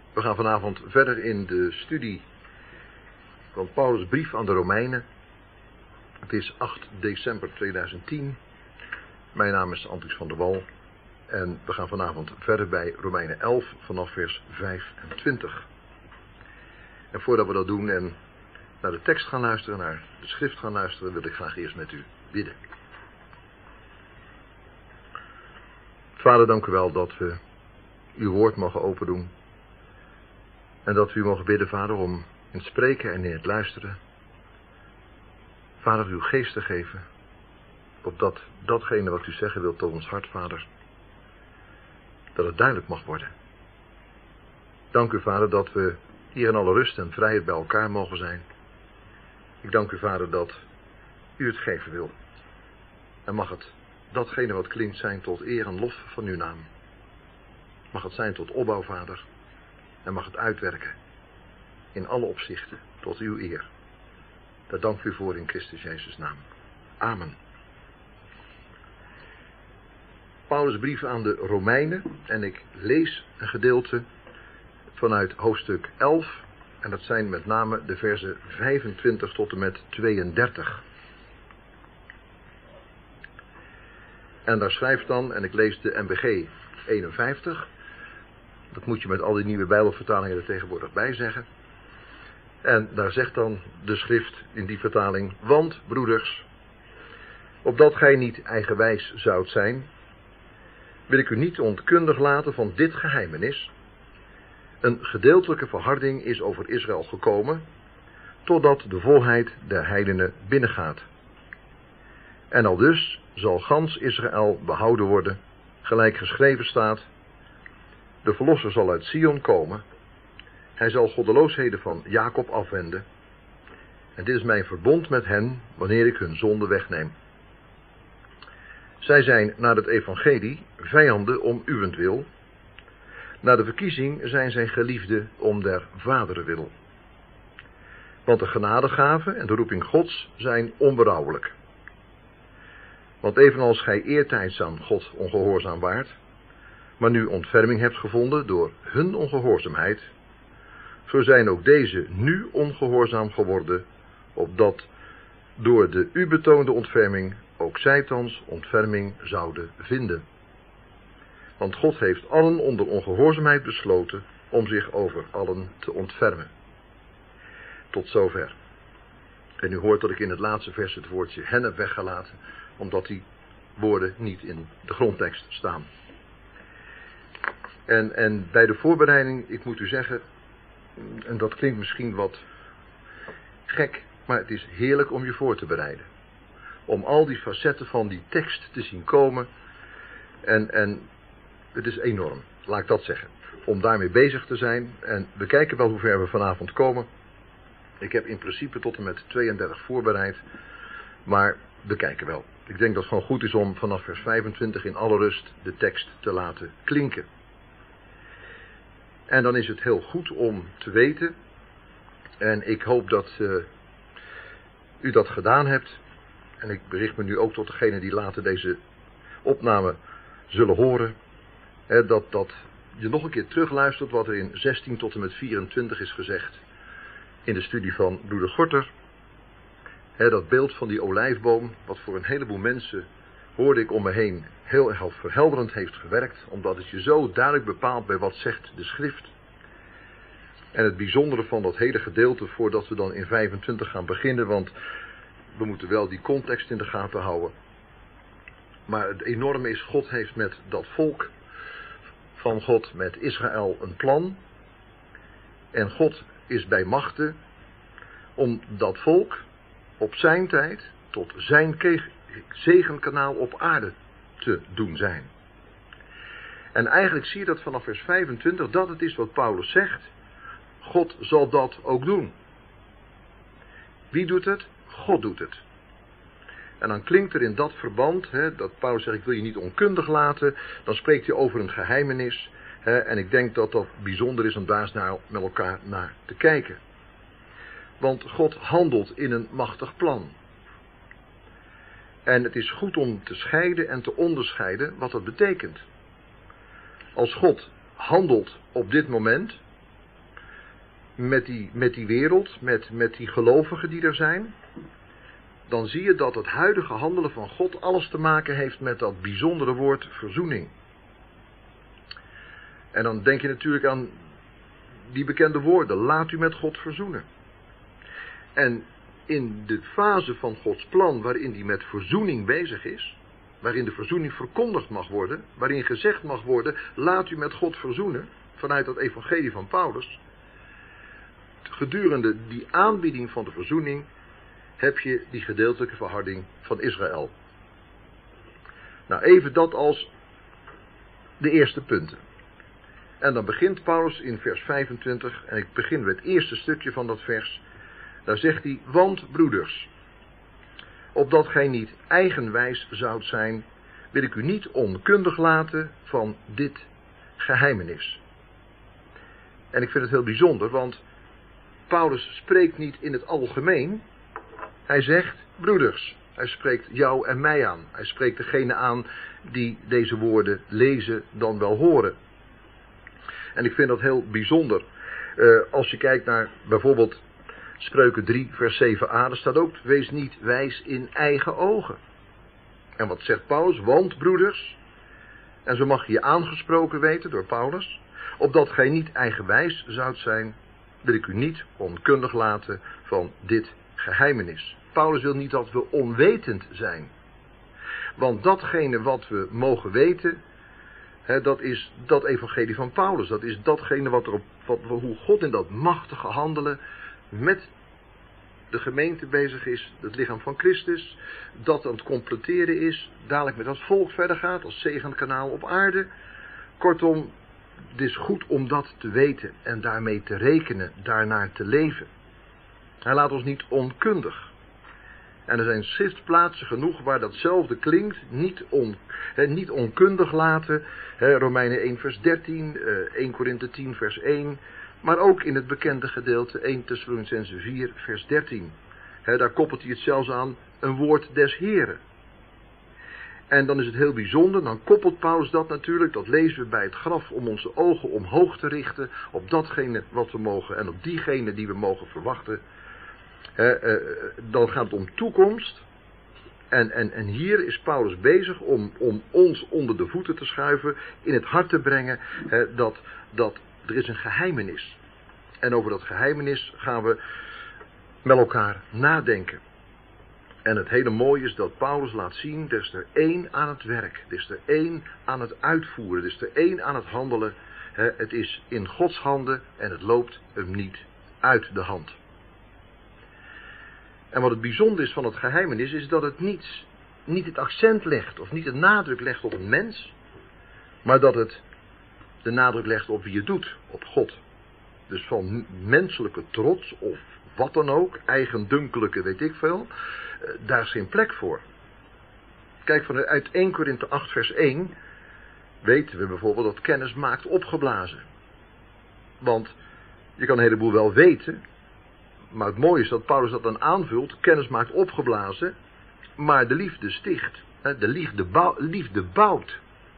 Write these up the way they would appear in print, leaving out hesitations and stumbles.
We gaan vanavond verder in de studie van Paulus' brief aan de Romeinen. Het is 8 december 2010. Mijn naam is Andries van der Wal. En we gaan vanavond verder bij Romeinen 11 vanaf vers 25. En voordat we dat doen en naar de tekst gaan luisteren, naar de schrift gaan luisteren, wil ik graag eerst met u bidden. Vader, dank u wel dat we uw woord mogen open doen. En dat we u mogen bidden, Vader, om in het spreken en in het luisteren, Vader, uw geest te geven, opdat datgene wat u zeggen wilt tot ons hart, Vader, dat het duidelijk mag worden. Dank u, Vader, dat we hier in alle rust en vrijheid bij elkaar mogen zijn. Ik dank u, Vader, dat u het geven wil. En mag het datgene wat klinkt zijn tot eer en lof van uw naam. Mag het zijn tot opbouw, Vader. En mag het uitwerken in alle opzichten tot uw eer. Daar dank u voor in Christus Jezus' naam. Amen. Paulus' brief aan de Romeinen. En ik lees een gedeelte vanuit hoofdstuk 11. En dat zijn met name de versen 25 tot en met 32. En daar schrijft dan, en ik lees de NBG 51. Dat moet je met al die nieuwe Bijbelvertalingen er tegenwoordig bij zeggen. En daar zegt dan de schrift in die vertaling: want, broeders, opdat gij niet eigenwijs zoudt zijn, wil ik u niet onkundig laten van dit geheimenis. Een gedeeltelijke verharding is over Israël gekomen, totdat de volheid der heidenen binnengaat. En aldus zal gans Israël behouden worden, gelijk geschreven staat: de verlosser zal uit Sion komen, hij zal goddeloosheden van Jacob afwenden, en dit is mijn verbond met hen, wanneer ik hun zonde wegneem. Zij zijn naar het evangelie vijanden om uwentwil, naar de verkiezing zijn zij geliefden om der vaderen wil. Want de genadegave en de roeping Gods zijn onberouwelijk. Want evenals gij eertijds aan God ongehoorzaam waart, maar nu ontferming hebt gevonden door hun ongehoorzaamheid, zo zijn ook deze nu ongehoorzaam geworden, opdat door de u betoonde ontferming ook zij thans ontferming zouden vinden. Want God heeft allen onder ongehoorzaamheid besloten om zich over allen te ontfermen. Tot zover. En u hoort dat ik in het laatste vers het woordje hen heb weggelaten, omdat die woorden niet in de grondtekst staan. En bij de voorbereiding, ik moet u zeggen, en dat klinkt misschien wat gek, maar het is heerlijk om je voor te bereiden. Om al die facetten van die tekst te zien komen. En het is enorm, laat ik dat zeggen. Om daarmee bezig te zijn. En we kijken wel hoe ver we vanavond komen. Ik heb in principe tot en met 32 voorbereid. Maar we kijken wel. Ik denk dat het gewoon goed is om vanaf vers 25 in alle rust de tekst te laten klinken. En dan is het heel goed om te weten, en ik hoop dat u dat gedaan hebt, en ik bericht me nu ook tot degenen die later deze opname zullen horen, dat je nog een keer terugluistert wat er in 16 tot en met 24 is gezegd in de studie van broeder Gorter. Dat beeld van die olijfboom, wat voor een heleboel mensen, hoorde ik om me heen, heel erg verhelderend heeft gewerkt, omdat het je zo duidelijk bepaalt bij wat zegt de schrift. En het bijzondere van dat hele gedeelte, voordat we dan in 25 gaan beginnen, want we moeten wel die context in de gaten houden. Maar het enorme is, God heeft met dat volk van God, met Israël, een plan. En God is bij machte om dat volk op zijn tijd tot zijn zegenkanaal op aarde te doen zijn. En eigenlijk zie je dat vanaf vers 25, dat het is wat Paulus zegt. God zal dat ook doen. Wie doet het? God doet het. En dan klinkt er in dat verband, dat Paulus zegt, ik wil je niet onkundig laten, dan spreekt hij over een geheimenis. En ik denk dat dat bijzonder is om daar eens met elkaar naar te kijken. Want God handelt in een machtig plan. En het is goed om te scheiden en te onderscheiden wat dat betekent. Als God handelt op dit moment, met die wereld, met die gelovigen die er zijn, dan zie je dat het huidige handelen van God alles te maken heeft met dat bijzondere woord verzoening. En dan denk je natuurlijk aan die bekende woorden, laat u met God verzoenen. En in de fase van Gods plan waarin hij met verzoening bezig is, waarin de verzoening verkondigd mag worden, waarin gezegd mag worden, laat u met God verzoenen, vanuit dat evangelie van Paulus, gedurende die aanbieding van de verzoening, heb je die gedeeltelijke verharding van Israël. Nou, even dat als de eerste punten. En dan begint Paulus in vers 25, en ik begin met het eerste stukje van dat vers. Daar zegt hij, want broeders, opdat gij niet eigenwijs zoudt zijn, wil ik u niet onkundig laten van dit geheimenis. En ik vind het heel bijzonder, want Paulus spreekt niet in het algemeen. Hij zegt broeders. Hij spreekt jou en mij aan. Hij spreekt degene aan die deze woorden lezen dan wel horen. En ik vind dat heel bijzonder. Als je kijkt naar bijvoorbeeld Spreuken 3 vers 7a. Daar staat ook, wees niet wijs in eigen ogen. En wat zegt Paulus? Want broeders. En zo mag je je aangesproken weten door Paulus. Opdat gij niet eigenwijs zoudt zijn, wil ik u niet onkundig laten van dit geheimenis. Paulus wil niet dat we onwetend zijn. Want datgene wat we mogen weten, dat is dat evangelie van Paulus. Dat is datgene hoe God in dat machtige handelen met de gemeente bezig is, het lichaam van Christus, dat aan het completeren is, dadelijk met dat volk verder gaat, als zegenkanaal op aarde. Kortom, het is goed om dat te weten en daarmee te rekenen, daarnaar te leven. Hij laat ons niet onkundig. En er zijn schriftplaatsen genoeg waar datzelfde klinkt, niet onkundig laten. Romeinen 1 vers 13, 1 Korinthe 10 vers 1. Maar ook in het bekende gedeelte 1 Thessalonicenzen 4 vers 13. Daar koppelt hij het zelfs aan een woord des Heren. En dan is het heel bijzonder, dan koppelt Paulus dat natuurlijk, dat lezen we bij het graf, om onze ogen omhoog te richten op datgene wat we mogen en op diegene die we mogen verwachten. Dan gaat het om toekomst. En hier is Paulus bezig om ons onder de voeten te schuiven, in het hart te brengen dat er is een geheimenis. En over dat geheimenis gaan we met elkaar nadenken. En het hele mooie is dat Paulus laat zien, er is er één aan het werk, er is er één aan het uitvoeren, er is er één aan het handelen. Het is in Gods handen en het loopt hem niet uit de hand. En wat het bijzonder is van het geheimenis is dat het niet het accent legt of niet de nadruk legt op een mens, maar dat het de nadruk legt op wie het doet, op God. Dus van menselijke trots of wat dan ook, eigendunkelijke weet ik veel, daar is geen plek voor. Kijk, uit 1 Korinthe 8 vers 1 weten we bijvoorbeeld dat kennis maakt opgeblazen. Want je kan een heleboel wel weten, maar het mooie is dat Paulus dat dan aanvult, kennis maakt opgeblazen, maar de liefde sticht. De liefde bouwt.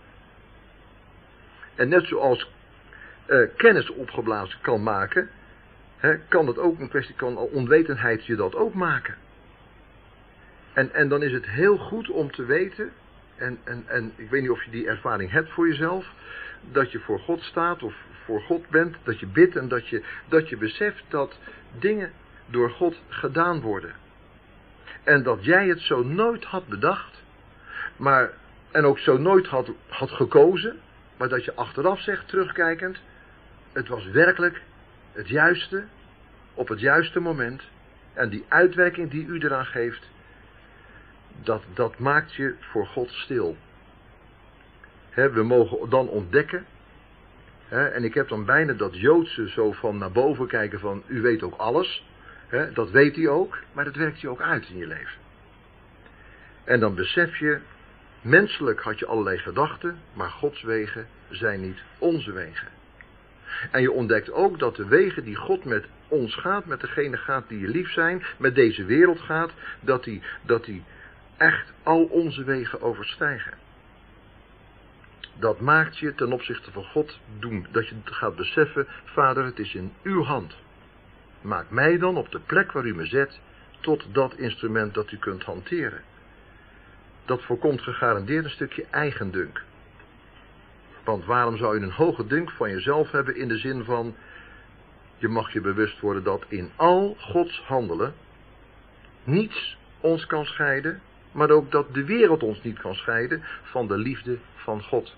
En net zoals kennis opgeblazen kan maken, kan dat ook een kwestie, kan onwetendheid je dat ook maken. En dan is het heel goed om te weten, en ik weet niet of je die ervaring hebt voor jezelf, dat je voor God staat of voor God bent, dat je bidt en dat je beseft dat dingen door God gedaan worden. En dat jij het zo nooit had bedacht, en ook zo nooit had gekozen, maar dat je achteraf zegt, terugkijkend, het was werkelijk het juiste, op het juiste moment, en die uitwerking die u eraan geeft, dat maakt je voor God stil. We mogen dan ontdekken, en ik heb dan bijna dat Joodse zo van naar boven kijken van, u weet ook alles, dat weet hij ook, maar dat werkt hij ook uit in je leven. En dan besef je, menselijk had je allerlei gedachten, maar Gods wegen zijn niet onze wegen. En je ontdekt ook dat de wegen die God met ons gaat, met degene gaat die je lief zijn, met deze wereld gaat, dat die echt al onze wegen overstijgen. Dat maakt je ten opzichte van God doen, dat je gaat beseffen, Vader, het is in uw hand. maak mij dan op de plek waar u me zet tot dat instrument dat u kunt hanteren. Dat voorkomt gegarandeerd een stukje eigendunk. Want waarom zou je een hoge dunk van jezelf hebben in de zin van, je mag je bewust worden dat in al Gods handelen niets ons kan scheiden, maar ook dat de wereld ons niet kan scheiden van de liefde van God.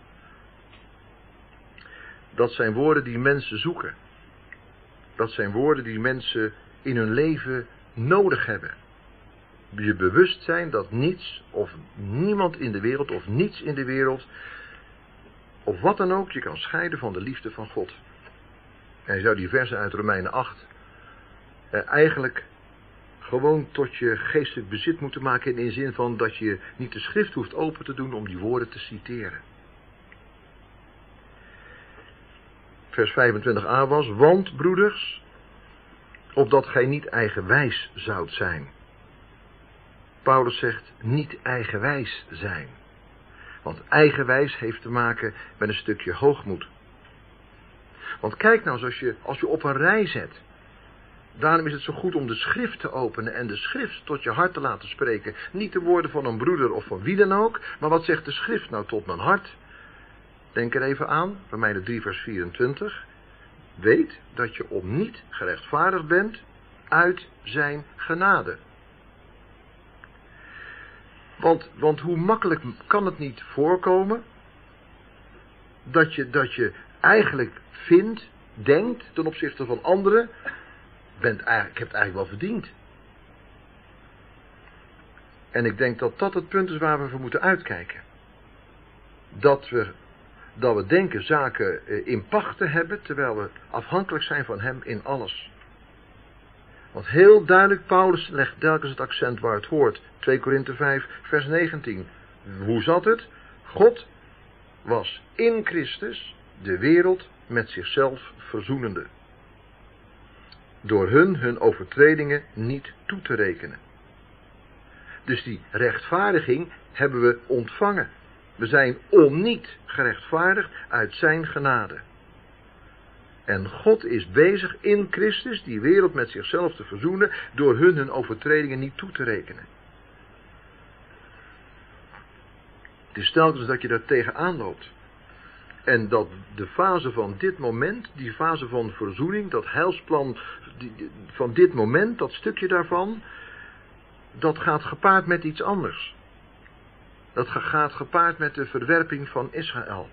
Dat zijn woorden die mensen zoeken. Dat zijn woorden die mensen in hun leven nodig hebben. Je bewust zijn dat niets of niemand in de wereld of niets in de wereld of wat dan ook je kan scheiden van de liefde van God. En je zou die versen uit Romeinen 8 eigenlijk gewoon tot je geestelijk bezit moeten maken in de zin van dat je niet de schrift hoeft open te doen om die woorden te citeren. Vers 25a was, want broeders, opdat gij niet eigenwijs zoudt zijn. Paulus zegt niet eigenwijs zijn. Want eigenwijs heeft te maken met een stukje hoogmoed. Want kijk nou eens als je op een rij zet. Daarom is het zo goed om de schrift te openen en de schrift tot je hart te laten spreken. Niet de woorden van een broeder of van wie dan ook, maar wat zegt de schrift nou tot mijn hart? Denk er even aan, Romeinen 3 vers 24. Weet dat je om niet gerechtvaardigd bent uit zijn genade. Want hoe makkelijk kan het niet voorkomen dat je eigenlijk vindt, denkt ten opzichte van anderen, ik heb het eigenlijk wel verdiend. En ik denk dat dat het punt is waar we voor moeten uitkijken. Dat we denken zaken in pacht te hebben, terwijl we afhankelijk zijn van hem in alles. Want heel duidelijk, Paulus legt telkens het accent waar het hoort. 2 Korinthe 5, vers 19. Hoe zat het? God was in Christus de wereld met zichzelf verzoenende. Door hun overtredingen niet toe te rekenen. Dus die rechtvaardiging hebben we ontvangen. We zijn onniet gerechtvaardigd uit zijn genade. En God is bezig in Christus die wereld met zichzelf te verzoenen door hun overtredingen niet toe te rekenen. Het is telkens dat je daar tegenaan loopt. En dat de fase van dit moment, die fase van verzoening, dat heilsplan van dit moment, dat stukje daarvan, dat gaat gepaard met iets anders. Dat gaat gepaard met de verwerping van Israël.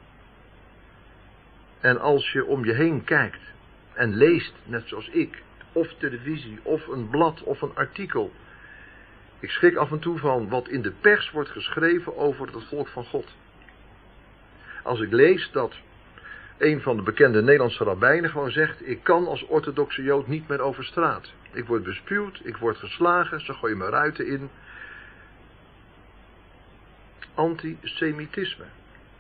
En als je om je heen kijkt en leest, net zoals ik, of televisie, of een blad, of een artikel. Ik schrik af en toe van wat in de pers wordt geschreven over het volk van God. Als ik lees dat een van de bekende Nederlandse rabbijnen gewoon zegt, ik kan als orthodoxe Jood niet meer over straat. Ik word bespuwd, ik word geslagen, ze gooien me ruiten in. Antisemitisme.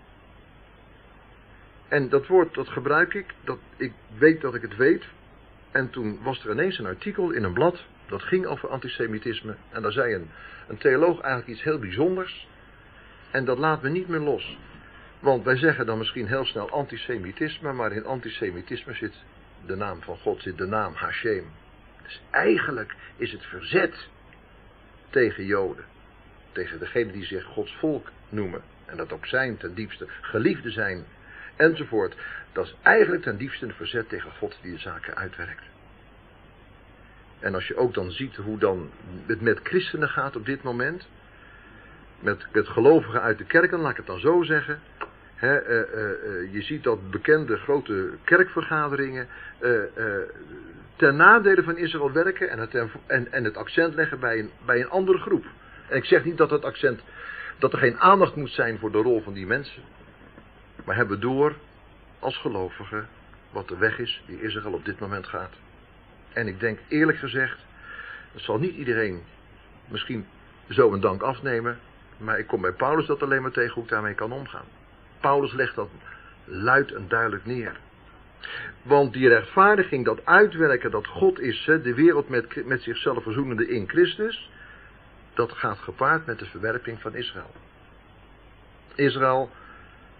En dat woord, dat gebruik ik weet dat ik het weet. En toen was er ineens een artikel in een blad, dat ging over antisemitisme. En daar zei een theoloog eigenlijk iets heel bijzonders. En dat laat me niet meer los. Want wij zeggen dan misschien heel snel antisemitisme, maar in antisemitisme zit de naam van God, zit de naam Hashem. Dus eigenlijk is het verzet tegen Joden. Tegen degenen die zich Gods volk noemen. En dat ook zijn ten diepste geliefde zijn. Enzovoort. Dat is eigenlijk ten diepste een verzet tegen God die de zaken uitwerkt. En als je ook dan ziet hoe dan het met christenen gaat op dit moment. Met gelovigen uit de kerken, laat ik het dan zo zeggen. Je ziet dat bekende grote kerkvergaderingen ten nadele van Israël werken en het accent leggen bij een andere groep. En ik zeg niet dat er geen aandacht moet zijn voor de rol van die mensen. Maar hebben door als gelovigen wat de weg is die Israël op dit moment gaat. En ik denk eerlijk gezegd, dat zal niet iedereen misschien zo een dank afnemen. Maar ik kom bij Paulus dat alleen maar tegen hoe ik daarmee kan omgaan. Paulus legt dat luid en duidelijk neer. Want die rechtvaardiging, dat uitwerken dat God is, de wereld met zichzelf verzoenende in Christus, dat gaat gepaard met de verwerping van Israël. Israël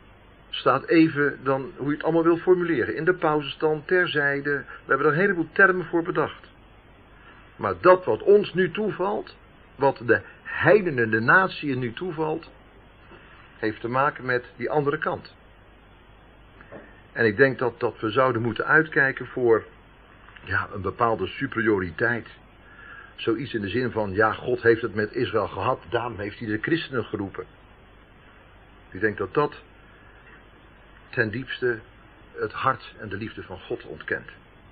staat even dan, hoe je het allemaal wil formuleren, in de pauzestand, terzijde. We hebben er een heleboel termen voor bedacht. Maar dat wat ons nu toevalt, wat de heidenen, de natieën nu toevalt, heeft te maken met die andere kant. En ik denk dat we zouden moeten uitkijken voor een bepaalde superioriteit. Zoiets in de zin van, God heeft het met Israël gehad, daarom heeft hij de christenen geroepen. Ik denk dat dat ten diepste het hart en de liefde van God ontkent.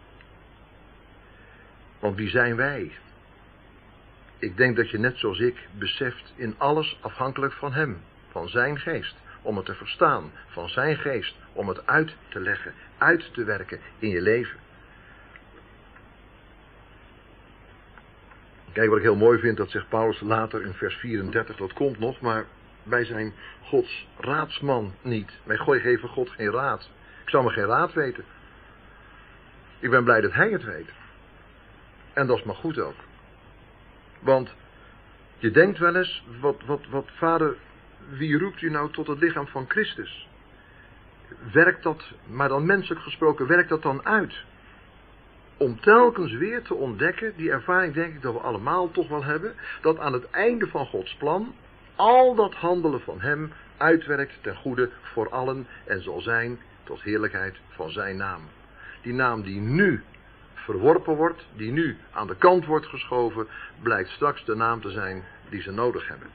Want wie zijn wij? Ik denk dat je net zoals ik beseft in alles afhankelijk van hem, van zijn geest, om het te verstaan, van zijn geest, om het uit te leggen, uit te werken in je leven. Kijk, wat ik heel mooi vind, dat zegt Paulus later in vers 34, dat komt nog, maar wij zijn Gods raadsman niet. Wij geven God geen raad. Ik zou maar geen raad weten. Ik ben blij dat hij het weet. En dat is maar goed ook. Want je denkt wel eens, wat vader, wie roept u nou tot het lichaam van Christus? Werkt dat, maar dan menselijk gesproken, werkt dat dan uit? Om telkens weer te ontdekken, die ervaring denk ik dat we allemaal toch wel hebben, dat aan het einde van Gods plan, al dat handelen van hem uitwerkt ten goede voor allen en zal zijn tot heerlijkheid van zijn naam. Die naam die nu verworpen wordt, die nu aan de kant wordt geschoven, blijkt straks de naam te zijn die ze nodig hebben.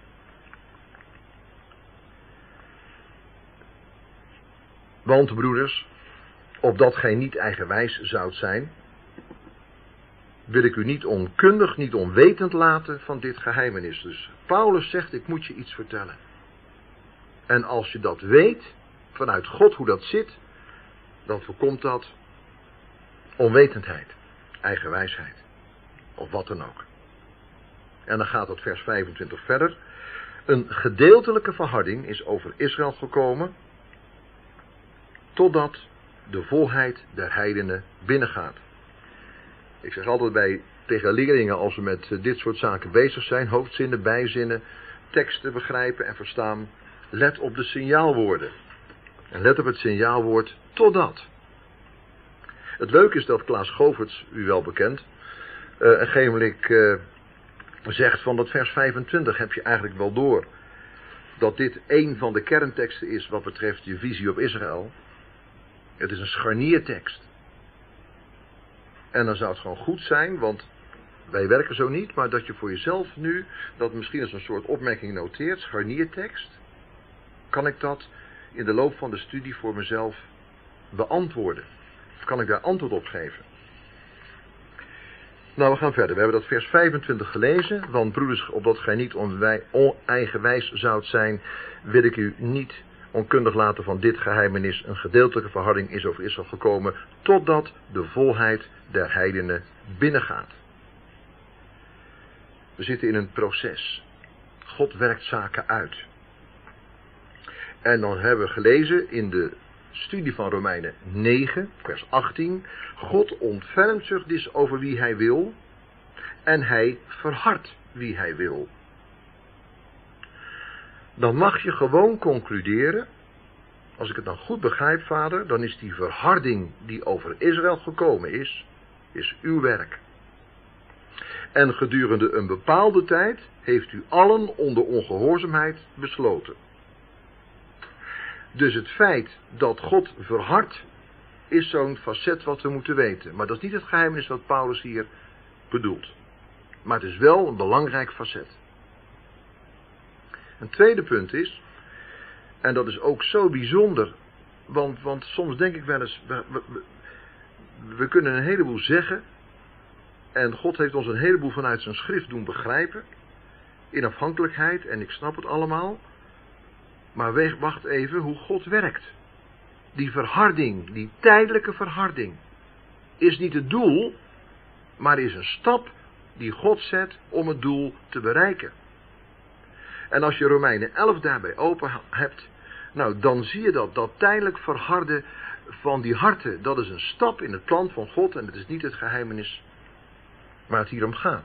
Want, broeders, opdat gij niet eigenwijs zoudt zijn, wil ik u niet onkundig, niet onwetend laten van dit geheimenis. Dus Paulus zegt, ik moet je iets vertellen. En als je dat weet, vanuit God hoe dat zit, dan voorkomt dat onwetendheid, eigenwijsheid, of wat dan ook. En dan gaat het vers 25 verder. Een gedeeltelijke verharding is over Israël gekomen, totdat de volheid der heidenen binnengaat. Ik zeg altijd tegen leerlingen als we met dit soort zaken bezig zijn, hoofdzinnen, bijzinnen, teksten begrijpen en verstaan, let op de signaalwoorden. En let op het signaalwoord totdat. Het leuke is dat Klaas Goverts, u wel bekend, een gegeven zegt van dat vers 25 heb je eigenlijk wel door. Dat dit een van de kernteksten is wat betreft je visie op Israël. Het is een scharniertekst. En dan zou het gewoon goed zijn, want wij werken zo niet, maar dat je voor jezelf nu, dat misschien als een soort opmerking noteert, scharniertekst. Kan ik dat in de loop van de studie voor mezelf beantwoorden? Of kan ik daar antwoord op geven? Nou, we gaan verder. We hebben dat vers 25 gelezen. Want broeders, opdat gij niet oneigenwijs zoudt zijn, wil ik u niet onkundig laten van dit geheimenis. Een gedeeltelijke verharding is over Israël gekomen, totdat de volheid der heidenen binnengaat. We zitten in een proces. God werkt zaken uit. En dan hebben we gelezen in de studie van Romeinen 9, vers 18. God ontfermt zich dus over wie hij wil. En hij verhardt wie hij wil. Dan mag je gewoon concluderen. Als ik het dan goed begrijp, vader. Dan is die verharding die over Israël gekomen is uw werk. En gedurende een bepaalde tijd heeft u allen onder ongehoorzaamheid besloten. Dus het feit dat God verhardt, is zo'n facet wat we moeten weten. Maar dat is niet het geheimenis wat Paulus hier bedoelt. Maar het is wel een belangrijk facet. Een tweede punt is, en dat is ook zo bijzonder, want soms denk ik wel eens, we kunnen een heleboel zeggen, en God heeft ons een heleboel vanuit zijn schrift doen begrijpen, in afhankelijkheid, en ik snap het allemaal, maar wacht even hoe God werkt. Die verharding, die tijdelijke verharding, is niet het doel, maar is een stap die God zet om het doel te bereiken. En als je Romeinen 11 daarbij open hebt, nou dan zie je dat tijdelijk verharden van die harten, dat is een stap in het plan van God en het is niet het geheimenis waar het hier om gaat.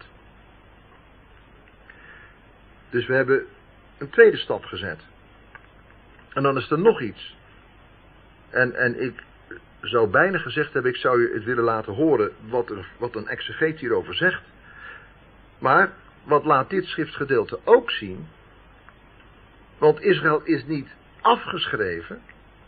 Dus we hebben een tweede stap gezet. En dan is er nog iets. En ik zou bijna gezegd hebben, ik zou je het willen laten horen wat een exegeet hierover zegt. Maar wat laat dit schriftgedeelte ook zien? Want Israël is niet afgeschreven.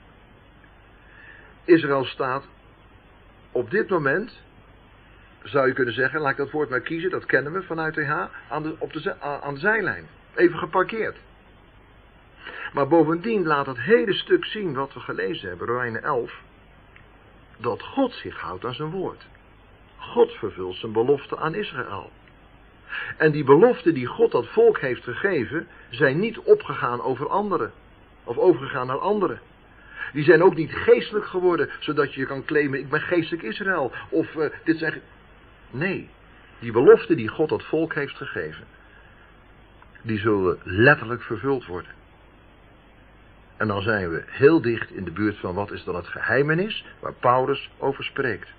Israël staat op dit moment, zou je kunnen zeggen, laat ik dat woord maar kiezen, dat kennen we vanuit TH, aan de zijlijn. Even geparkeerd. Maar bovendien laat het hele stuk zien wat we gelezen hebben, Romeinen 11, dat God zich houdt aan zijn woord. God vervult zijn belofte aan Israël. En die beloften die God dat volk heeft gegeven, zijn niet opgegaan over anderen. Of overgegaan naar anderen. Die zijn ook niet geestelijk geworden, zodat je kan claimen, ik ben geestelijk Israël. Of dit zijn... Nee, die beloften die God dat volk heeft gegeven, die zullen letterlijk vervuld worden. En dan zijn we heel dicht in de buurt van wat is dan het geheimenis waar Paulus over spreekt.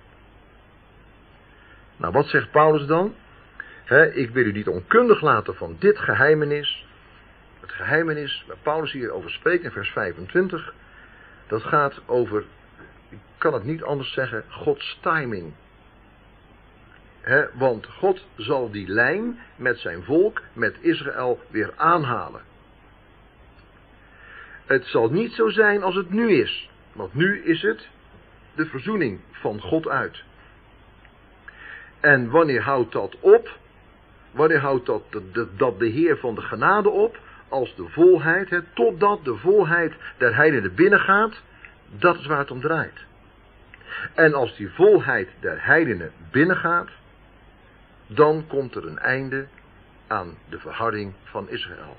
Nou, wat zegt Paulus dan? Ik wil u niet onkundig laten van dit geheimenis. Het geheimenis waar Paulus hier over spreekt in vers 25. Dat gaat over, ik kan het niet anders zeggen, Gods timing. Want God zal die lijn met zijn volk, met Israël, weer aanhalen. Het zal niet zo zijn als het nu is. Want nu is het de verzoening van God uit. En wanneer houdt dat op? Wanneer houdt dat de Heer van de genade op? Als de volheid, totdat de volheid der heidenen binnengaat, dat is waar het om draait. En als die volheid der heidenen binnengaat, dan komt er een einde aan de verharding van Israël.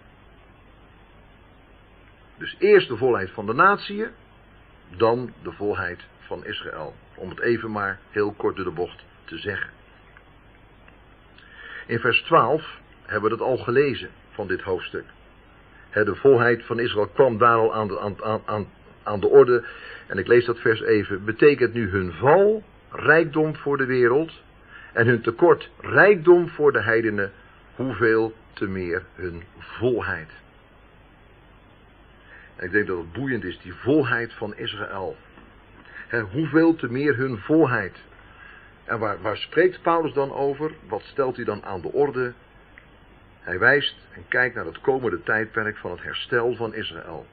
Dus eerst de volheid van de natieën, dan de volheid van Israël. Om het even maar heel kort door de bocht te zeggen. In vers 12 hebben we dat al gelezen van dit hoofdstuk. De volheid van Israël kwam daar al aan de orde. En ik lees dat vers even. Betekent nu hun val rijkdom voor de wereld en hun tekort rijkdom voor de heidenen, hoeveel te meer hun volheid. En ik denk dat het boeiend is, die volheid van Israël. Hoeveel te meer hun volheid. En waar spreekt Paulus dan over? Wat stelt hij dan aan de orde? Hij wijst en kijkt naar het komende tijdperk van het herstel van Israël.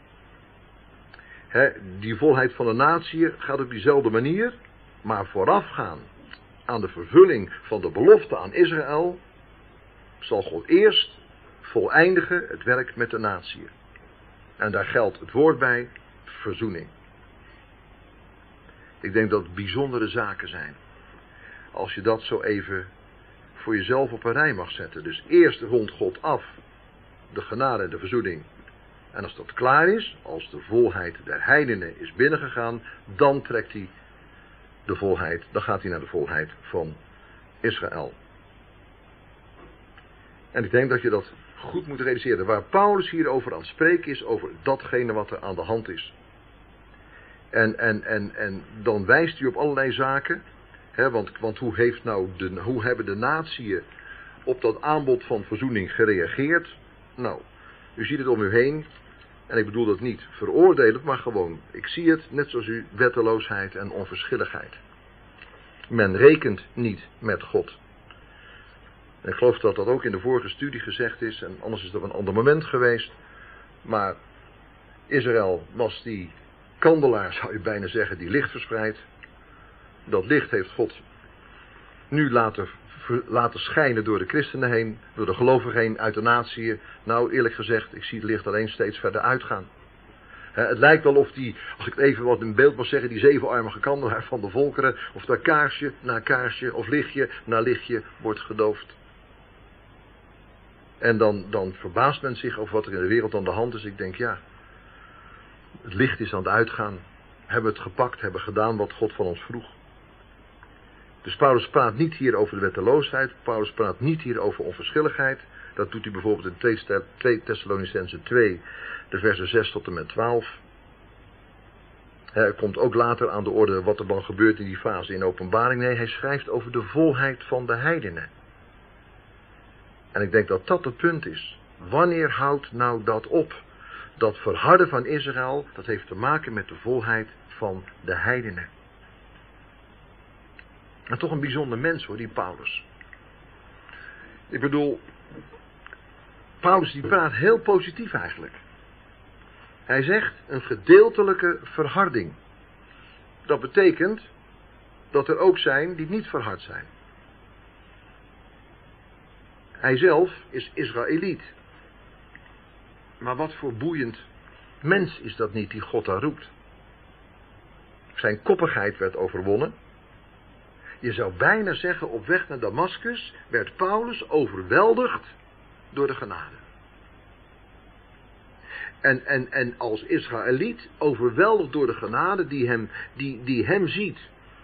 Die volheid van de natie gaat op diezelfde manier, maar voorafgaan aan de vervulling van de belofte aan Israël, zal God eerst voleindigen het werk met de natie. En daar geldt het woord bij, verzoening. Ik denk dat het bijzondere zaken zijn. Als je dat zo even voor jezelf op een rij mag zetten. Dus eerst rondt God af de genade en de verzoening. En als dat klaar is, als de volheid der heidenen is binnengegaan, dan trekt hij de volheid, dan gaat hij naar de volheid van Israël. En ik denk dat je dat goed moet realiseren. Waar Paulus hierover aan het spreken is, over datgene wat er aan de hand is. En dan wijst hij op allerlei zaken. Want hoe hebben de natieën op dat aanbod van verzoening gereageerd? Nou, u ziet het om u heen. En ik bedoel dat niet veroordelend, maar gewoon, ik zie het, net zoals u, wetteloosheid en onverschilligheid. Men rekent niet met God. En ik geloof dat dat ook in de vorige studie gezegd is, en anders is dat een ander moment geweest. Maar Israël was die kandelaar, zou je bijna zeggen, die licht verspreidt. Dat licht heeft God nu laten schijnen door de christenen heen, door de gelovigen heen, uit de natieën. Nou, eerlijk gezegd, ik zie het licht alleen steeds verder uitgaan. Het lijkt wel of die, als ik het even wat in beeld mag zeggen, die zevenarmige kandelaar van de volkeren, of daar kaarsje na kaarsje, of lichtje na lichtje wordt gedoofd. En dan verbaast men zich over wat er in de wereld aan de hand is. Ik denk, ja, het licht is aan het uitgaan. Hebben we het gepakt, hebben gedaan wat God van ons vroeg. Dus Paulus praat niet hier over de wetteloosheid. Paulus praat niet hier over onverschilligheid. Dat doet hij bijvoorbeeld in 2 Thessalonicenzen 2, de versen 6 tot en met 12. Er komt ook later aan de orde wat er dan gebeurt in die fase in openbaring. Nee, hij schrijft over de volheid van de heidenen. En ik denk dat dat het punt is. Wanneer houdt nou dat op? Dat verharden van Israël, dat heeft te maken met de volheid van de heidenen. En toch een bijzonder mens hoor, die Paulus. Ik bedoel, Paulus die praat heel positief eigenlijk. Hij zegt een gedeeltelijke verharding. Dat betekent dat er ook zijn die niet verhard zijn. Hij zelf is Israëliet. Maar wat voor boeiend mens is dat niet die God daar roept. Zijn koppigheid werd overwonnen. Je zou bijna zeggen, op weg naar Damascus werd Paulus overweldigd door de genade. En als Israëliet overweldigd door de genade die hem ziet.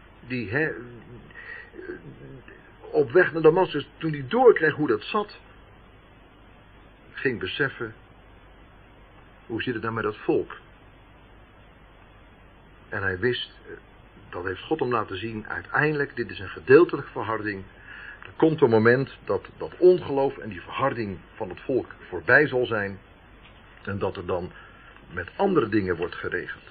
Op weg naar Damascus, toen hij doorkreeg hoe dat zat, ging beseffen, hoe zit het nou met dat volk? En hij wist, dat heeft God hem laten zien, uiteindelijk, dit is een gedeeltelijke verharding. Er komt een moment dat dat ongeloof en die verharding van het volk voorbij zal zijn. En dat er dan met andere dingen wordt geregeld.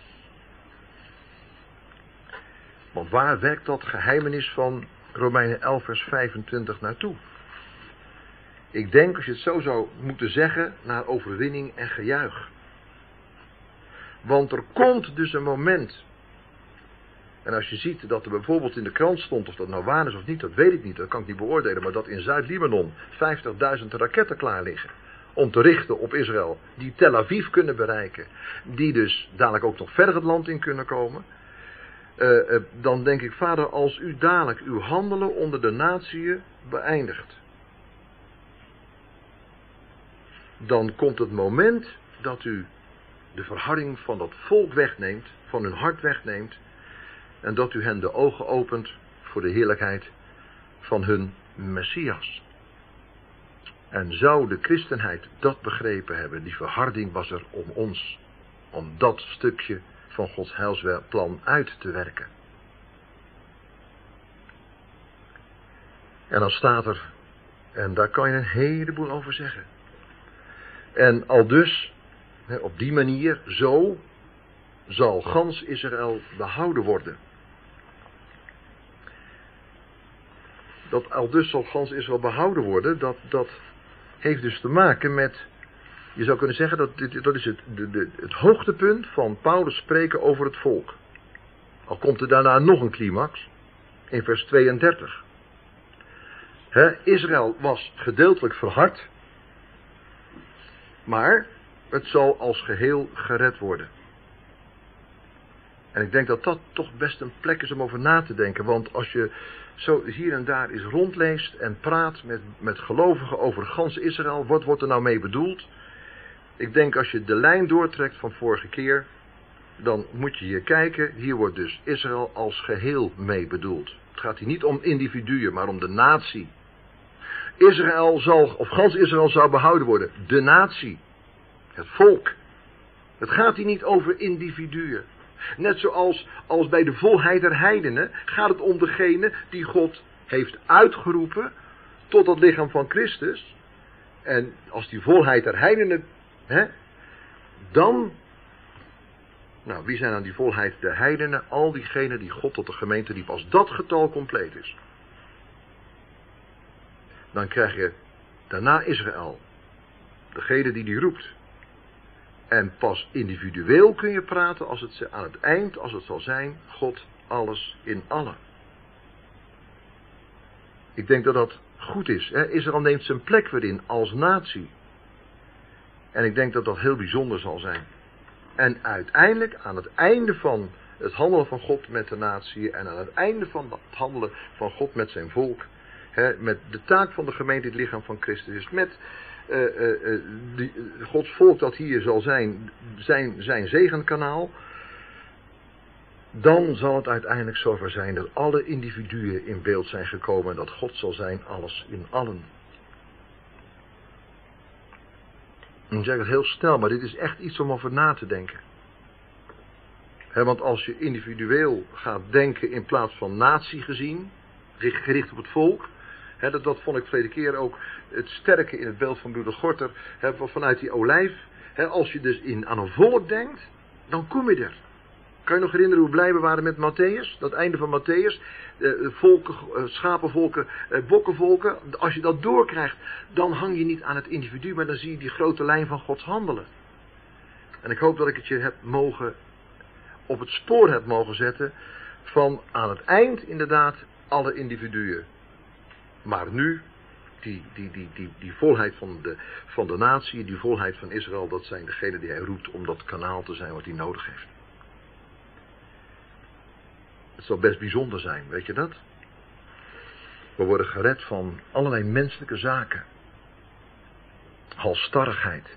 Want waar werkt dat geheimenis van Romeinen 11 vers 25 naartoe? Ik denk, als je het zo zou moeten zeggen, naar overwinning en gejuich. Want er komt dus een moment. En als je ziet dat er bijvoorbeeld in de krant stond, of dat nou waar is of niet, dat weet ik niet, dat kan ik niet beoordelen. Maar dat in Zuid-Libanon 50.000 raketten klaar liggen. Om te richten op Israël. Die Tel Aviv kunnen bereiken. Die dus dadelijk ook nog verder het land in kunnen komen. Dan denk ik, Vader, als u dadelijk uw handelen onder de natieën beëindigt. Dan komt het moment dat u de verharding van dat volk wegneemt. Van hun hart wegneemt. En dat u hen de ogen opent voor de heerlijkheid van hun Messias. En zou de christenheid dat begrepen hebben, die verharding was er om ons. Om dat stukje van Gods heilsplan uit te werken. En dan staat er, en daar kan je een heleboel over zeggen. En aldus, op die manier, zo zal gans Israël behouden worden. Dat aldus zal gans Israël behouden worden, dat heeft dus te maken met, je zou kunnen zeggen, dat is het hoogtepunt van Paulus spreken over het volk. Al komt er daarna nog een climax, in vers 32. Israël was gedeeltelijk verhard, maar het zal als geheel gered worden. En ik denk dat dat toch best een plek is om over na te denken, want als je zo hier en daar eens rondleest en praat met gelovigen over gans Israël, wat wordt er nou mee bedoeld? Ik denk als je de lijn doortrekt van vorige keer, dan moet je hier kijken, hier wordt dus Israël als geheel mee bedoeld. Het gaat hier niet om individuen, maar om de natie. Israël zal, of gans Israël zou behouden worden, de natie, het volk. Het gaat hier niet over individuen. Net zoals bij de volheid der heidenen gaat het om degene die God heeft uitgeroepen tot het lichaam van Christus. En als die volheid der heidenen, dan, nou wie zijn dan die volheid der heidenen? Al diegenen die God tot de gemeente riep, als dat getal compleet is. Dan krijg je daarna Israël, degene die roept. En pas individueel kun je praten als het aan het eind, als het zal zijn, God alles in allen. Ik denk dat dat goed is. Israël neemt zijn plek weer in als natie. En ik denk dat dat heel bijzonder zal zijn. En uiteindelijk, aan het einde van het handelen van God met de natie en aan het einde van het handelen van God met zijn volk, met de taak van de gemeente, het lichaam van Christus is, met Gods volk dat hier zal zijn, zijn zegenkanaal, dan zal het uiteindelijk zover zijn dat alle individuen in beeld zijn gekomen en dat God zal zijn alles in allen. Ik zeg het heel snel, maar dit is echt iets om over na te denken. Want als je individueel gaat denken in plaats van natie gezien, gericht op het volk, dat vond ik verleden keer ook het sterke in het beeld van broeder Gorter, vanuit die olijf. Als je dus aan een volk denkt, dan kom je er. Kan je nog herinneren hoe blij we waren met Matthäus? Dat einde van Matthäus. Volken, schapenvolken, bokkenvolken. Als je dat doorkrijgt, dan hang je niet aan het individu, maar dan zie je die grote lijn van Gods handelen. En ik hoop dat ik het je op het spoor heb mogen zetten van aan het eind inderdaad alle individuen. Maar nu, die volheid van de natie, die volheid van Israël, dat zijn degenen die hij roept om dat kanaal te zijn wat hij nodig heeft. Het zal best bijzonder zijn, weet je dat? We worden gered van allerlei menselijke zaken. Halsstarrigheid.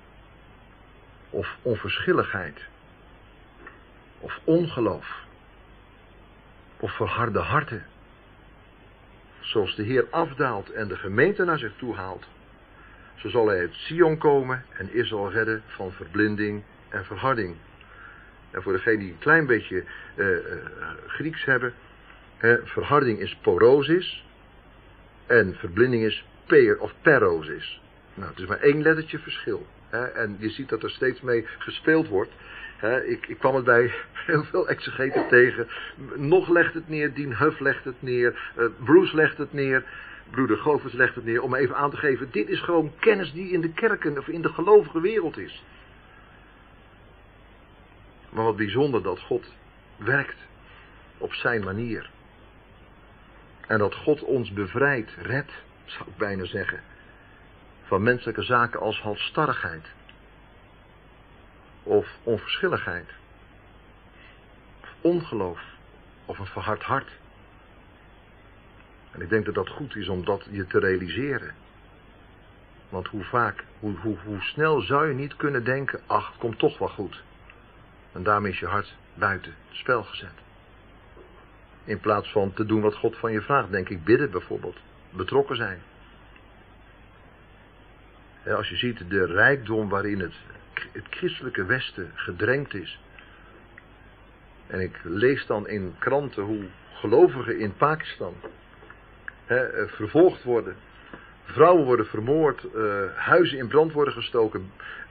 Of onverschilligheid. Of ongeloof. Of verharde harten. Zoals de Heer afdaalt en de gemeente naar zich toe haalt, zo zal hij uit Sion komen en Israël redden van verblinding en verharding. En voor degenen die een klein beetje Grieks hebben, verharding is porosis en verblinding is perosis. Nou, het is maar 1 lettertje verschil. En je ziet dat er steeds mee gespeeld wordt. Ik kwam het bij heel veel exegeten tegen. Nog legt het neer, Dien Huff legt het neer, Bruce legt het neer, broeder Govers legt het neer, om even aan te geven, dit is gewoon kennis die in de kerken of in de gelovige wereld is. Maar wat bijzonder dat God werkt op zijn manier. En dat God ons bevrijdt, redt, zou ik bijna zeggen, van menselijke zaken als halsstarrigheid. Of onverschilligheid. Of ongeloof. Of een verhard hart. En ik denk dat dat goed is om dat je te realiseren. Want hoe snel zou je niet kunnen denken, ach, het komt toch wel goed. En daarmee is je hart buiten het spel gezet. In plaats van te doen wat God van je vraagt, denk ik bidden bijvoorbeeld. Betrokken zijn. Als je ziet de rijkdom waarin het christelijke Westen gedrenkt is. En ik lees dan in kranten hoe gelovigen in Pakistan vervolgd worden. Vrouwen worden vermoord, huizen in brand worden gestoken,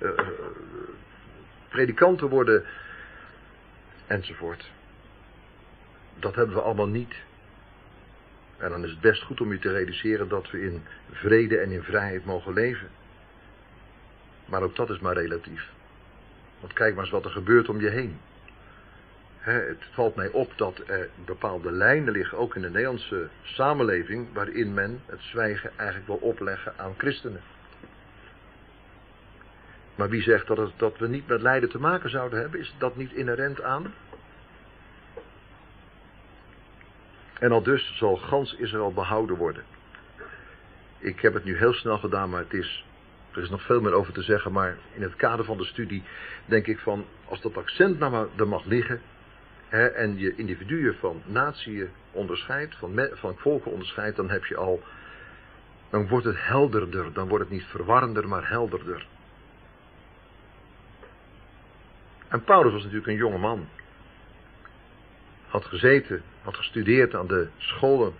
predikanten worden enzovoort. Dat hebben we allemaal niet. En dan is het best goed om je te realiseren dat we in vrede en in vrijheid mogen leven. Maar ook dat is maar relatief. Want kijk maar eens wat er gebeurt om je heen. Het valt mij op dat er bepaalde lijnen liggen, ook in de Nederlandse samenleving, waarin men het zwijgen eigenlijk wil opleggen aan christenen. Maar wie zegt dat we niet met lijden te maken zouden hebben? Is dat niet inherent aan? En al dus zal gans Israël behouden worden. Ik heb het nu heel snel gedaan, maar er is nog veel meer over te zeggen. Maar in het kader van de studie denk ik van, als dat accent nou er mag liggen, en je individuen van natieën onderscheidt, van volken onderscheidt, dan wordt het helderder. Dan wordt het niet verwarrender, maar helderder. En Paulus was natuurlijk een jonge man. Had gestudeerd aan de scholen.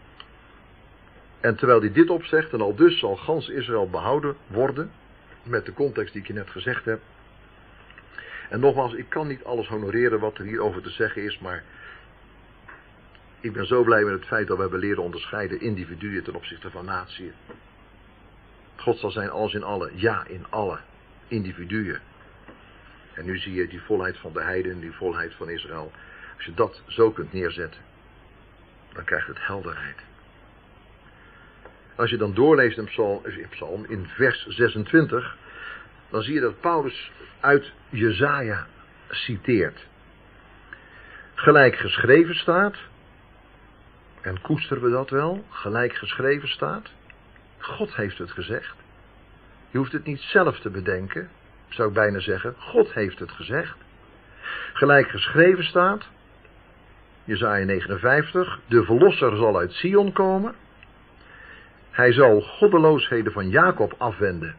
En terwijl hij dit opzegt, en al dus zal gans Israël behouden worden, met de context die ik je net gezegd heb. En nogmaals, ik kan niet alles honoreren wat er hierover te zeggen is, maar ik ben zo blij met het feit dat we hebben leren onderscheiden individuen ten opzichte van natieën. God zal zijn alles in alle, ja in alle individuen. En nu zie je die volheid van de heiden, die volheid van Israël. Als je dat zo kunt neerzetten, dan krijgt het helderheid. Als je dan doorleest in vers 26, dan zie je dat Paulus uit Jesaja citeert. Gelijk geschreven staat, en koesteren we dat wel, gelijk geschreven staat, God heeft het gezegd. Je hoeft het niet zelf te bedenken, zou ik bijna zeggen, God heeft het gezegd. Gelijk geschreven staat, Jesaja 59, de verlosser zal uit Sion komen. Hij zal goddeloosheden van Jacob afwenden.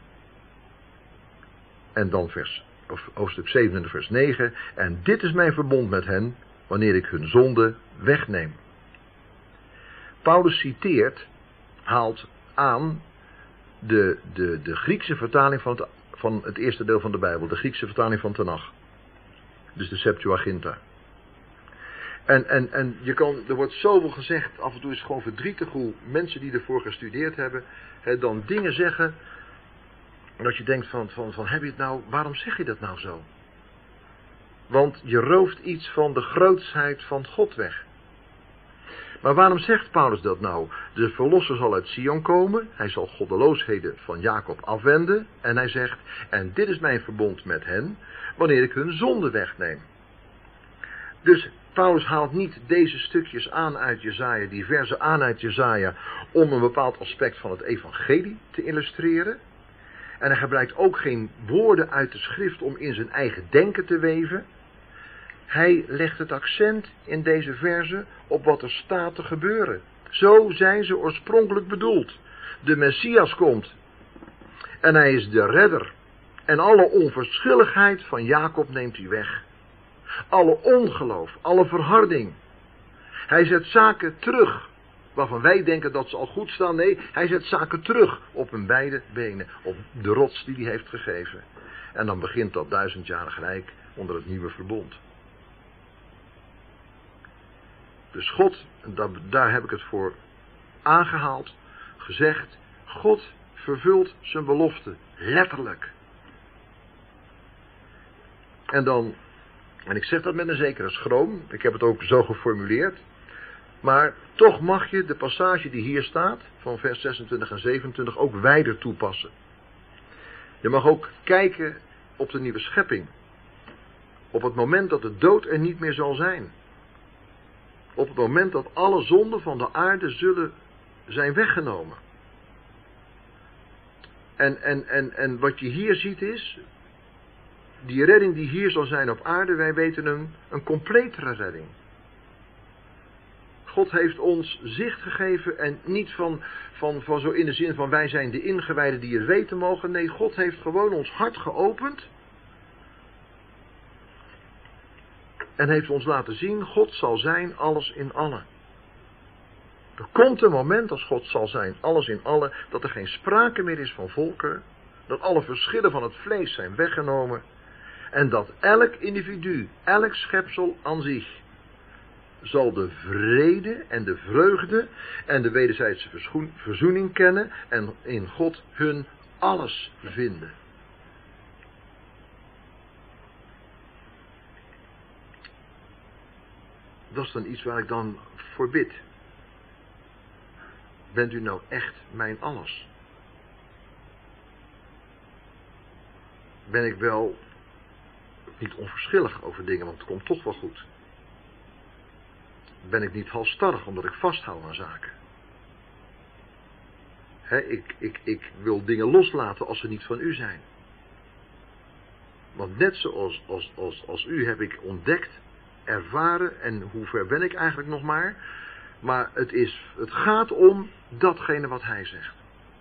En dan hoofdstuk 27 vers 9. En dit is mijn verbond met hen, wanneer ik hun zonde wegneem. Paulus haalt aan de Griekse vertaling van het eerste deel van de Bijbel. De Griekse vertaling van Tenach. Dus de Septuaginta. En er wordt zoveel gezegd, af en toe is het gewoon verdrietig hoe mensen die ervoor gestudeerd hebben, dan dingen zeggen, dat je denkt van heb je het nou, waarom zeg je dat nou zo? Want je rooft iets van de grootsheid van God weg. Maar waarom zegt Paulus dat nou? De verlosser zal uit Sion komen, hij zal goddeloosheden van Jacob afwenden, en hij zegt, en dit is mijn verbond met hen, wanneer ik hun zonde wegneem. Dus Paulus haalt niet deze stukjes aan uit Jesaja, die verzen aan uit Jesaja, om een bepaald aspect van het evangelie te illustreren. En hij gebruikt ook geen woorden uit de schrift om in zijn eigen denken te weven. Hij legt het accent in deze verzen op wat er staat te gebeuren. Zo zijn ze oorspronkelijk bedoeld. De Messias komt. En hij is de redder. En alle onverschilligheid van Jacob neemt hij weg. Alle ongeloof, alle verharding. Hij zet zaken terug, waarvan wij denken dat ze al goed staan. Nee, hij zet zaken terug op hun beide benen, op de rots die hij heeft gegeven. En dan begint dat 1000-jarig rijk onder het nieuwe verbond. Dus God, daar heb ik het voor aangehaald, gezegd, God vervult zijn belofte, letterlijk. En ik zeg dat met een zekere schroom, ik heb het ook zo geformuleerd, maar toch mag je de passage die hier staat, van vers 26 en 27, ook wijder toepassen. Je mag ook kijken op de nieuwe schepping, op het moment dat de dood er niet meer zal zijn. Op het moment dat alle zonden van de aarde zullen zijn weggenomen. En wat je hier ziet is, die redding die hier zal zijn op aarde, wij weten een completere redding. God heeft ons zicht gegeven en niet van zo in de zin van wij zijn de ingewijden die het weten mogen. Nee, God heeft gewoon ons hart geopend. En heeft ons laten zien, God zal zijn alles in allen. Er komt een moment als God zal zijn alles in allen, dat er geen sprake meer is van volken, dat alle verschillen van het vlees zijn weggenomen en dat elk individu, elk schepsel aan zich, zal de vrede en de vreugde en de wederzijdse verzoening kennen en in God hun alles vinden. Dat is dan iets waar ik dan voor bid. Bent u nou echt mijn alles? Ben ik wel niet onverschillig over dingen, want het komt toch wel goed. Ben ik niet halsstarrig omdat ik vasthoud aan zaken. Ik wil dingen loslaten als ze niet van u zijn. Want net zoals u heb ik ontdekt, ervaren, en hoe ver ben ik eigenlijk nog maar het gaat om datgene wat hij zegt.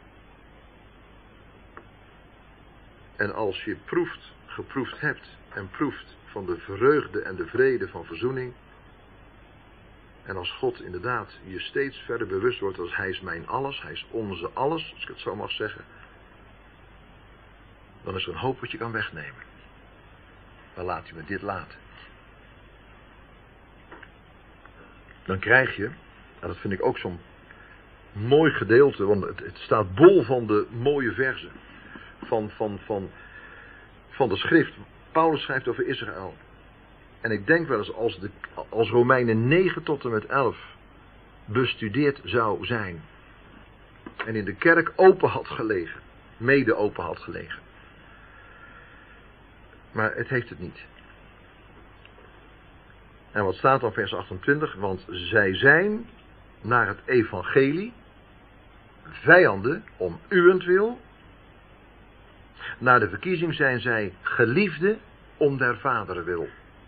En als je geproefd hebt en proeft van de vreugde en de vrede van verzoening, en als God inderdaad je steeds verder bewust wordt als hij is mijn alles, hij is onze alles, als ik het zo mag zeggen, dan is er een hoop wat je kan wegnemen. Maar laat u me dit laten. Dan krijg je, en dat vind ik ook zo'n mooi gedeelte, want het staat bol van de mooie verzen van de schrift. Paulus schrijft over Israël. En ik denk wel eens als Romeinen 9 tot en met 11 bestudeerd zou zijn. En in de kerk open had gelegen. Mede open had gelegen. Maar het heeft het niet. En wat staat dan vers 28? Want zij zijn naar het evangelie vijanden om uwentwil. Naar de verkiezing zijn zij geliefden om der vaderen wil.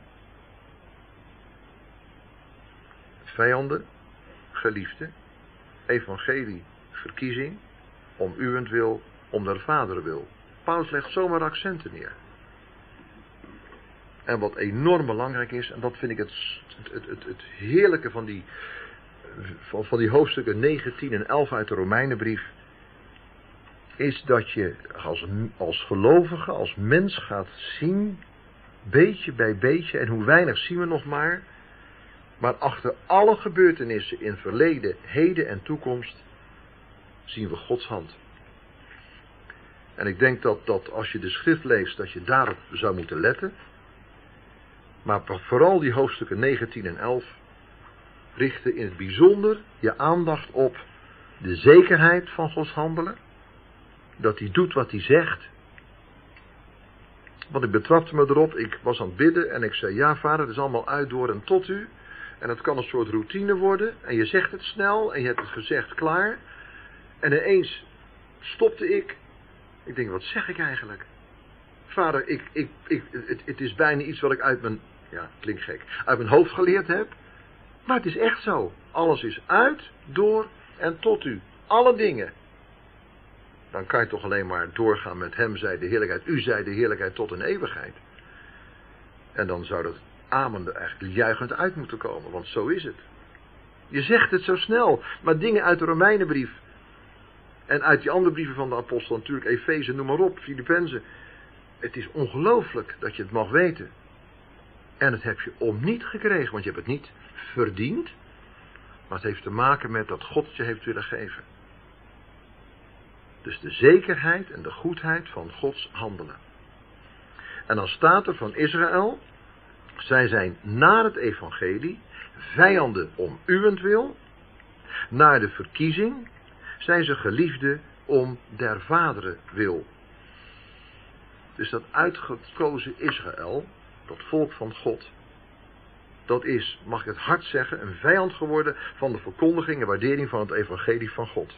Vijanden, geliefden, evangelie, verkiezing, om uwentwil, om der vaderen wil. Paulus legt zomaar accenten neer. En wat enorm belangrijk is, en dat vind ik het heerlijke van die hoofdstukken 9, 10 en 11 uit de Romeinenbrief, is dat je als gelovige, als mens gaat zien, beetje bij beetje, en hoe weinig zien we nog maar, Maar achter alle gebeurtenissen in verleden, heden en toekomst zien we Gods hand. En ik denk dat als je de schrift leest, dat je daarop zou moeten letten. Maar vooral die hoofdstukken 9, 10 en 11 richten in het bijzonder je aandacht op de zekerheid van Gods handelen. Dat hij doet wat hij zegt. Want ik betrapte me erop, ik was aan het bidden en ik zei, ja vader, het is allemaal uit door en tot u. En het kan een soort routine worden en je zegt het snel en je hebt het gezegd klaar. En ineens stopte ik. Ik denk, wat zeg ik eigenlijk? Vader, het is bijna iets wat ik uit mijn, ja, klinkt gek, uit mijn hoofd geleerd heb. Maar het is echt zo. Alles is uit, door en tot u. Alle dingen. Dan kan je toch alleen maar doorgaan met hem zij de heerlijkheid. U zij de heerlijkheid tot een eeuwigheid. En dan zou dat amen er eigenlijk juichend uit moeten komen. Want zo is het. Je zegt het zo snel. Maar dingen uit de Romeinenbrief. En uit die andere brieven van de apostel. Natuurlijk Efeze, noem maar op. Filippenzen. Het is ongelooflijk dat je het mag weten. En het heb je om niet gekregen. Want je hebt het niet verdiend. Maar het heeft te maken met dat God het je heeft willen geven. Dus de zekerheid en de goedheid van Gods handelen. En dan staat er van Israël. Zij zijn naar het evangelie vijanden om uwentwil. Naar de verkiezing zijn ze geliefden om der vaderen wil. Dus dat uitgekozen Israël, dat volk van God, dat is, mag ik het hard zeggen, een vijand geworden van de verkondiging en waardering van het evangelie van God.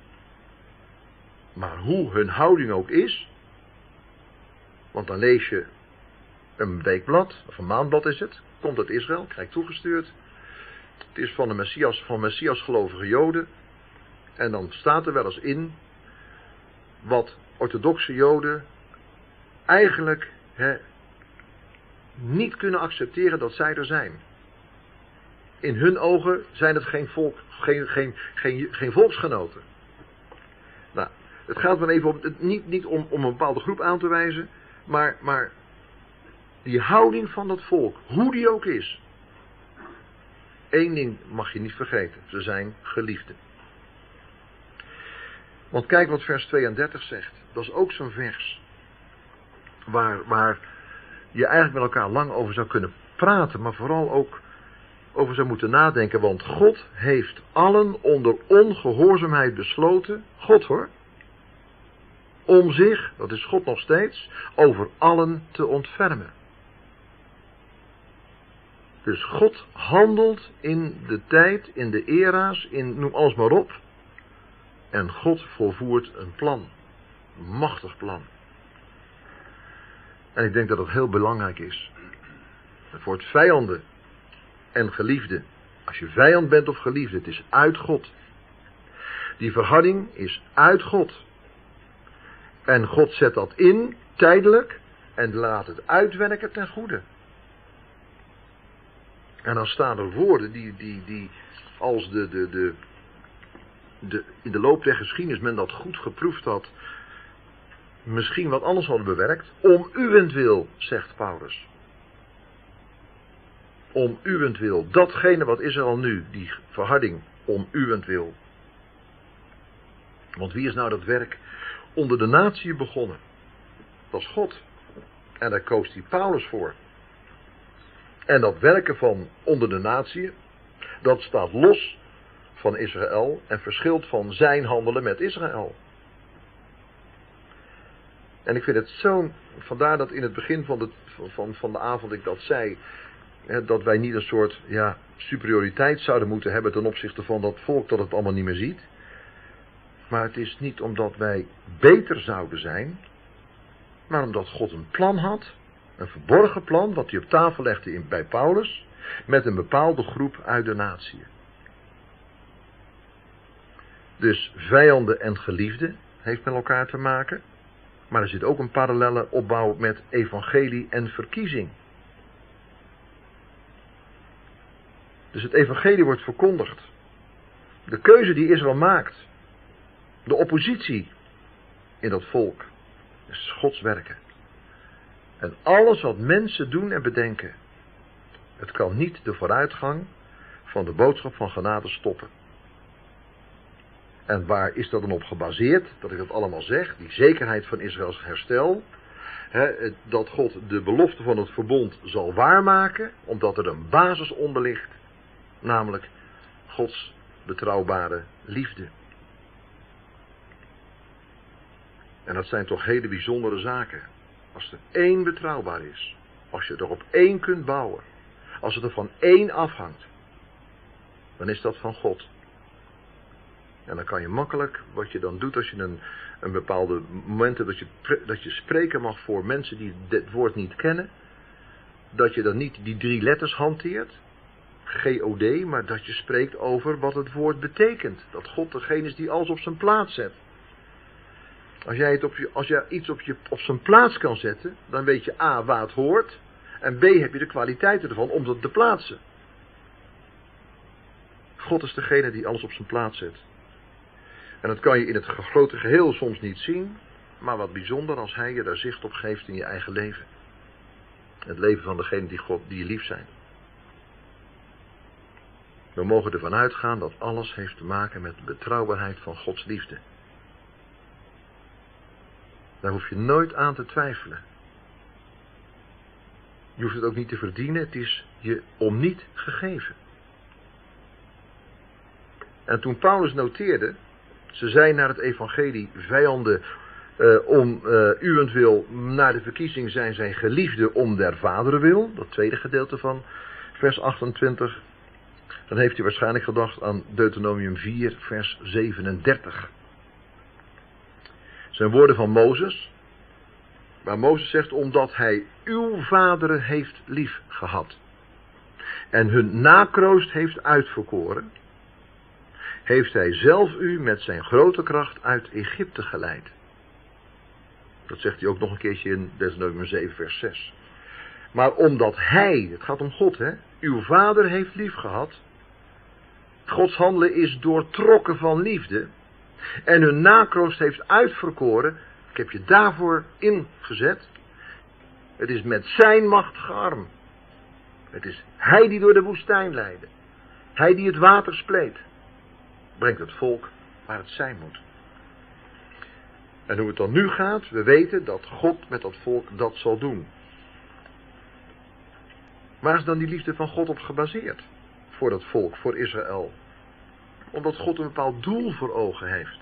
Maar hoe hun houding ook is, want dan lees je een weekblad, of een maandblad is het, komt uit Israël, krijg ik toegestuurd. Het is van de Messias gelovige Joden. En dan staat er wel eens in wat orthodoxe Joden eigenlijk niet kunnen accepteren dat zij er zijn. In hun ogen zijn het geen geen volksgenoten. Nou, het gaat wel even om, niet om een bepaalde groep aan te wijzen, maar die houding van dat volk, hoe die ook is. Eén ding mag je niet vergeten, ze zijn geliefden. Want kijk wat vers 32 zegt, dat is ook zo'n vers waar je eigenlijk met elkaar lang over zou kunnen praten, maar vooral ook over zou moeten nadenken, want God heeft allen onder ongehoorzaamheid besloten, God hoor, om zich, dat is God nog steeds, over allen te ontfermen. Dus God handelt in de tijd, in de era's, noem alles maar op. En God volvoert een plan. Een machtig plan. En ik denk dat het heel belangrijk is. Het woord vijanden en geliefden. Als je vijand bent of geliefde, het is uit God. Die verharding is uit God. En God zet dat in, tijdelijk, en laat het uitwerken ten goede. En dan staan er woorden die als in de loop der geschiedenis men dat goed geproefd had, misschien wat anders hadden bewerkt. Om uwentwil, zegt Paulus. Om uwentwil. Datgene wat Israël nu, die verharding, om uwentwil. Want wie is nou dat werk onder de natie begonnen? Dat is God. En daar koos hij Paulus voor. En dat werken van onder de natie, dat staat los van Israël en verschilt van zijn handelen met Israël. En ik vind het zo, vandaar dat in het begin van de avond ik dat zei, dat wij niet een soort superioriteit zouden moeten hebben ten opzichte van dat volk dat het allemaal niet meer ziet. Maar het is niet omdat wij beter zouden zijn, maar omdat God een plan had, een verborgen plan, wat hij op tafel legde bij Paulus, met een bepaalde groep uit de natie. Dus vijanden en geliefden heeft met elkaar te maken, maar er zit ook een parallelle opbouw met evangelie en verkiezing. Dus het evangelie wordt verkondigd. De keuze die Israël maakt, de oppositie in dat volk, is Gods werken. En alles wat mensen doen en bedenken, het kan niet de vooruitgang van de boodschap van genade stoppen. En waar is dat dan op gebaseerd, dat ik dat allemaal zeg, die zekerheid van Israëls herstel, dat God de belofte van het verbond zal waarmaken, omdat er een basis onder ligt, namelijk Gods betrouwbare liefde. En dat zijn toch hele bijzondere zaken. Als er één betrouwbaar is, als je er op één kunt bouwen, als het er van één afhangt, dan is dat van God. En dan kan je makkelijk, wat je dan doet als je een bepaalde moment hebt dat je spreken mag voor mensen die dit woord niet kennen, dat je dan niet die 3 letters hanteert, G-O-D, maar dat je spreekt over wat het woord betekent. Dat God degene is die alles op zijn plaats zet. Als jij iets op zijn plaats kan zetten, dan weet je A, waar het hoort, en B, heb je de kwaliteiten ervan om dat te plaatsen. God is degene die alles op zijn plaats zet. En dat kan je in het grote geheel soms niet zien, maar wat bijzonder als hij je daar zicht op geeft in je eigen leven. Het leven van degene die je lief zijn. We mogen ervan uitgaan dat alles heeft te maken met de betrouwbaarheid van Gods liefde. Daar hoef je nooit aan te twijfelen. Je hoeft het ook niet te verdienen, het is je om niet gegeven. En toen Paulus noteerde, ze zijn naar het evangelie vijanden om uwentwil, naar de verkiezing zijn zij geliefden om der vaderen wil, dat tweede gedeelte van vers 28, dan heeft hij waarschijnlijk gedacht aan Deuteronomium 4 vers 37. Het zijn woorden van Mozes, waar Mozes zegt, omdat hij uw vaderen heeft lief gehad en hun nakroost heeft uitverkoren, heeft hij zelf u met zijn grote kracht uit Egypte geleid. Dat zegt hij ook nog een keertje in Deuteronomium 7 vers 6. Maar omdat hij, het gaat om God uw vader heeft lief gehad, Gods handelen is doortrokken van liefde, en hun nakroost heeft uitverkoren, ik heb je daarvoor ingezet, het is met zijn machtige arm. Het is hij die door de woestijn leidde, hij die het water spleet, brengt het volk waar het zijn moet. En hoe het dan nu gaat, we weten dat God met dat volk dat zal doen. Waar is dan die liefde van God op gebaseerd? Voor dat volk, voor Israël. Omdat God een bepaald doel voor ogen heeft.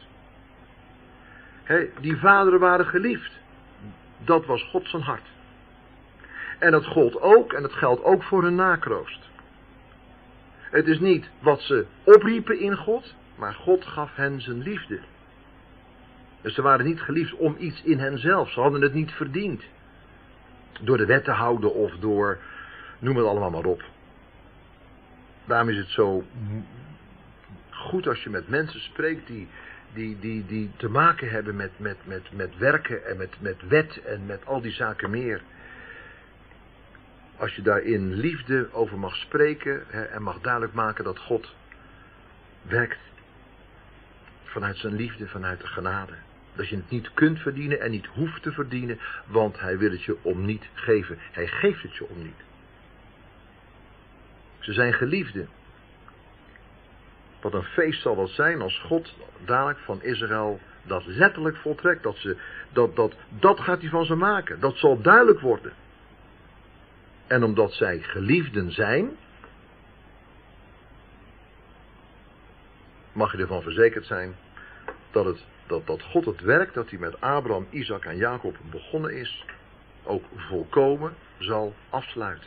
Die vaderen waren geliefd. Dat was God zijn hart. En dat gold ook, en dat geldt ook voor hun nakroost. Het is niet wat ze opriepen in God, maar God gaf hen zijn liefde. Dus ze waren niet geliefd om iets in henzelf. Ze hadden het niet verdiend. Door de wet te houden of door, noem het allemaal maar op. Daarom is het zo goed als je met mensen spreekt die te maken hebben met werken en met wet en met al die zaken meer. Als je daar in liefde over mag spreken en mag duidelijk maken dat God werkt vanuit zijn liefde, vanuit de genade. Dat je het niet kunt verdienen en niet hoeft te verdienen, want hij wil het je om niet geven. Hij geeft het je om niet. Ze zijn geliefden. Wat een feest zal dat zijn als God dadelijk van Israël dat letterlijk voltrekt. Dat gaat hij van ze maken. Dat zal duidelijk worden. En omdat zij geliefden zijn, mag je ervan verzekerd zijn dat God het werk dat hij met Abraham, Isaac en Jacob begonnen is, ook volkomen zal afsluiten.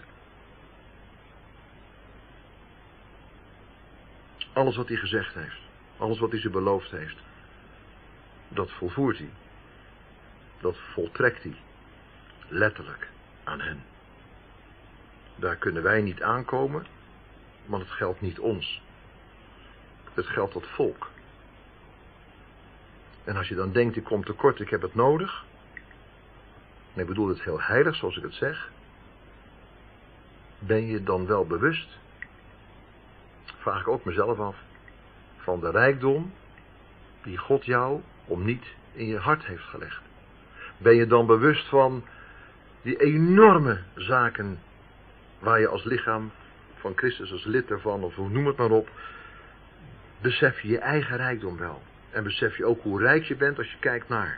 Alles wat hij gezegd heeft, alles wat hij ze beloofd heeft, dat volvoert hij. Dat voltrekt hij letterlijk aan hen. Daar kunnen wij niet aankomen, want het geldt niet ons. Het geldt dat volk. En als je dan denkt, ik kom tekort, ik heb het nodig. En ik bedoel het heel heilig, zoals ik het zeg. Ben je dan wel bewust, vraag ik ook mezelf af, van de rijkdom die God jou om niet in je hart heeft gelegd? Ben je dan bewust van die enorme zaken waar je als lichaam van Christus als lid daarvan, of noem het maar op, besef je je eigen rijkdom wel. En besef je ook hoe rijk je bent als je kijkt naar.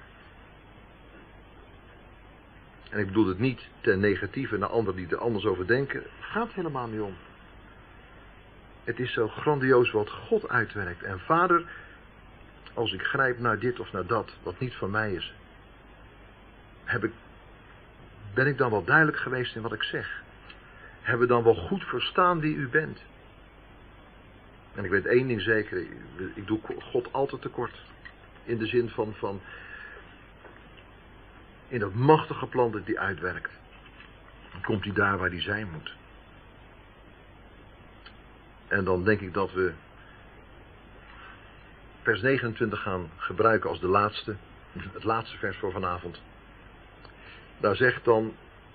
En ik bedoel het niet ten negatieve naar anderen die er anders over denken. Het gaat helemaal niet om. Het is zo grandioos wat God uitwerkt. En Vader, als ik grijp naar dit of naar dat, wat niet van mij is, ben ik dan wel duidelijk geweest in wat ik zeg? Hebben we dan wel goed verstaan wie u bent? En ik weet één ding zeker, ik doe God altijd tekort. In de zin van in dat machtige plan dat hij uitwerkt. Dan komt hij daar waar hij zijn moet. En dan denk ik dat we vers 29 gaan gebruiken als het laatste vers voor vanavond. Daar zegt dan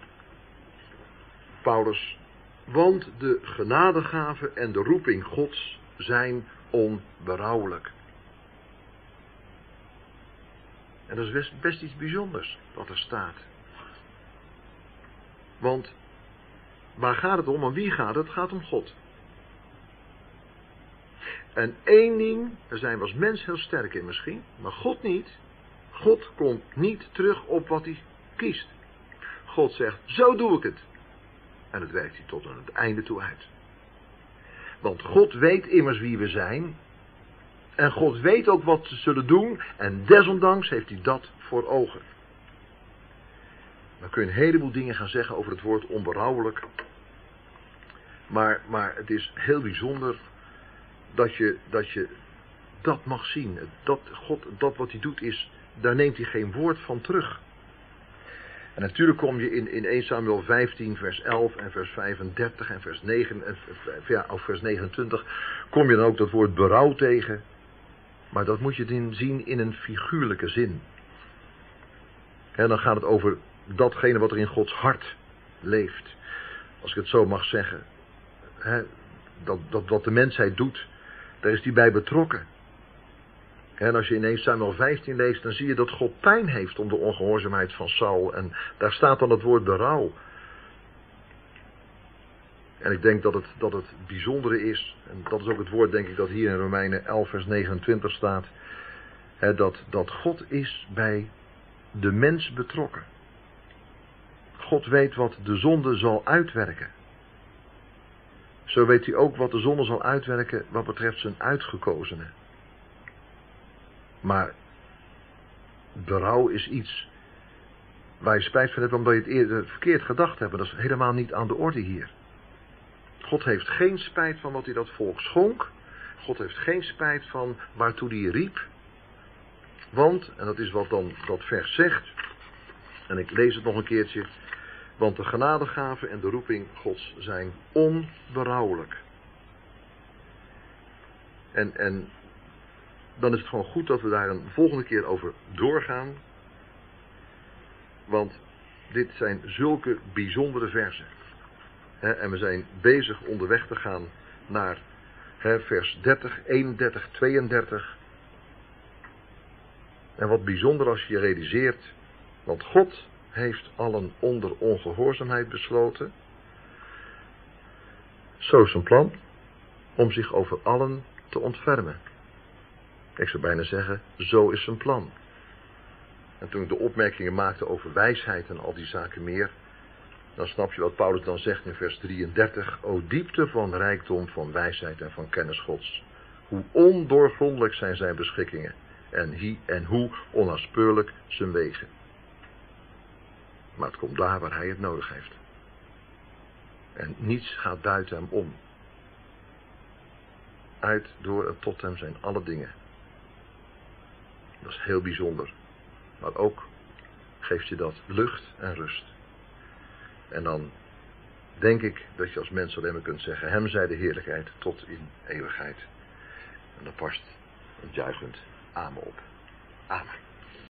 Paulus, want de genadegave en de roeping Gods zijn onberouwelijk. En dat is best iets bijzonders wat er staat. Want waar gaat het om? Om wie gaat het? Het gaat om God. En één ding, daar zijn we als mens heel sterk in misschien, maar God niet. God komt niet terug op wat hij kiest. God zegt, zo doe ik het. En dat werkt hij tot aan het einde toe uit. Want God weet immers wie we zijn. En God weet ook wat ze zullen doen. En desondanks heeft hij dat voor ogen. Dan kun je een heleboel dingen gaan zeggen over het woord onberouwelijk. Maar het is heel bijzonder dat je dat mag zien. God, dat wat hij doet is, daar neemt hij geen woord van terug. En natuurlijk kom je in 1 Samuel 15 vers 11 en vers 35 en vers 9, of vers 29, kom je dan ook dat woord berouw tegen. Maar dat moet je zien in een figuurlijke zin. En dan gaat het over datgene wat er in Gods hart leeft. Als ik het zo mag zeggen. Dat wat de mensheid doet, daar is hij bij betrokken. En als je in 1 Samuel 15 leest, dan zie je dat God pijn heeft om de ongehoorzaamheid van Saul. En daar staat dan het woord berouw. En ik denk dat het bijzondere is, en dat is ook het woord denk ik dat hier in Romeinen 11 vers 29 staat, dat God is bij de mens betrokken. God weet wat de zonde zal uitwerken. Zo weet hij ook wat de zonde zal uitwerken wat betreft zijn uitgekozenen. Maar berouw is iets waar je spijt van hebt omdat je het eerder verkeerd gedacht hebt. Dat is helemaal niet aan de orde hier. God heeft geen spijt van wat hij dat volk schonk. God heeft geen spijt van waartoe hij riep. Want, en dat is wat dan dat vers zegt, en ik lees het nog een keertje, want de genadegave en de roeping Gods zijn onberouwelijk. En dan is het gewoon goed dat we daar een volgende keer over doorgaan. Want dit zijn zulke bijzondere versen. En we zijn bezig onderweg te gaan naar vers 30, 31, 32. En wat bijzonder als je je realiseert. Want God heeft allen onder ongehoorzaamheid besloten. Zo is zijn plan. Om zich over allen te ontfermen. Ik zou bijna zeggen, zo is zijn plan. En toen ik de opmerkingen maakte over wijsheid en al die zaken meer, dan snap je wat Paulus dan zegt in vers 33. O diepte van rijkdom van wijsheid en van kennis Gods. Hoe ondoorgrondelijk zijn zijn beschikkingen. En hoe onnaspeurlijk zijn wegen. Maar het komt daar waar hij het nodig heeft. En niets gaat buiten hem om. Uit, door en tot hem zijn alle dingen. Dat is heel bijzonder. Maar ook geeft je dat lucht en rust. En dan denk ik dat je als mens alleen maar kunt zeggen, hem zij de heerlijkheid tot in eeuwigheid. En dan past een juichend amen op. Amen.